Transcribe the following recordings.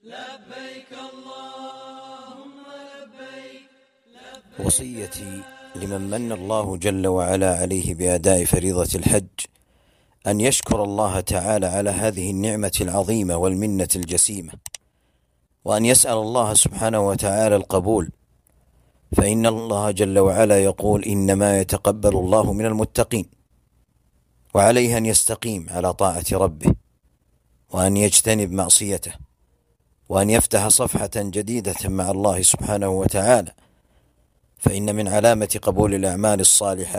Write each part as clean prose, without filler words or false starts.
لبيك اللهم لبيك. وصيتي لمن من الله جل وعلا عليه بأداء فريضة الحج أن يشكر الله تعالى على هذه النعمة العظيمة والمنة الجسيمة، وأن يسأل الله سبحانه وتعالى القبول، فإن الله جل وعلا يقول: إنما يتقبل الله من المتقين. وعليه أن يستقيم على طاعة ربه، وأن يجتنب معصيته، وأن يفتح صفحة جديدة مع الله سبحانه وتعالى، فإن من علامة قبول الأعمال الصالحة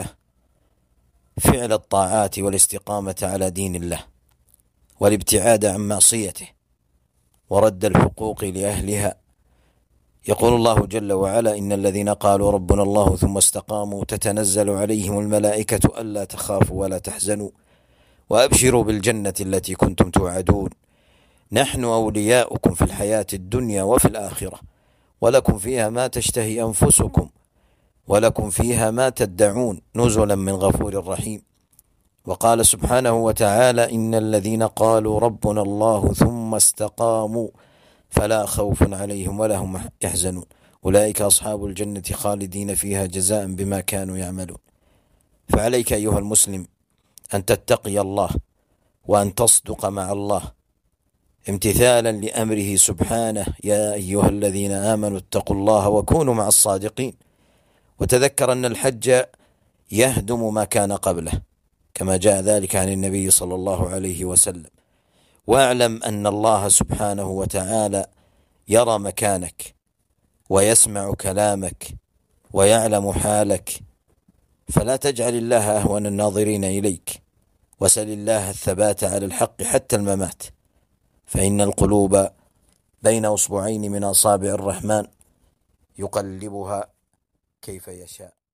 فعل الطاعات والاستقامة على دين الله، والابتعاد عن معصيته، ورد الحقوق لأهلها. يقول الله جل وعلا: إن الذين قالوا ربنا الله ثم استقاموا تتنزل عليهم الملائكة ألا تخافوا ولا تحزنوا وأبشروا بالجنة التي كنتم توعدون، نحن أولياؤكم في الحياة الدنيا وفي الآخرة، ولكم فيها ما تشتهي أنفسكم ولكم فيها ما تدعون، نزلا من غفور رحيم. وقال سبحانه وتعالى: إن الذين قالوا ربنا الله ثم استقاموا فلا خوف عليهم ولا هم يحزنون، أولئك أصحاب الجنة خالدين فيها جزاء بما كانوا يعملون. فعليك أيها المسلم أن تتقي الله، وأن تصدق مع الله امتثالا لأمره سبحانه: يا أيها الذين آمنوا اتقوا الله وكونوا مع الصادقين. وتذكر أن الحج يهدم ما كان قبله، كما جاء ذلك عن النبي صلى الله عليه وسلم. واعلم أن الله سبحانه وتعالى يرى مكانك، ويسمع كلامك، ويعلم حالك، فلا تجعل الله أهون الناظرين إليك، وسل الله الثبات على الحق حتى الممات، فإن القلوب بين أصبعين من أصابع الرحمن يقلبها كيف يشاء.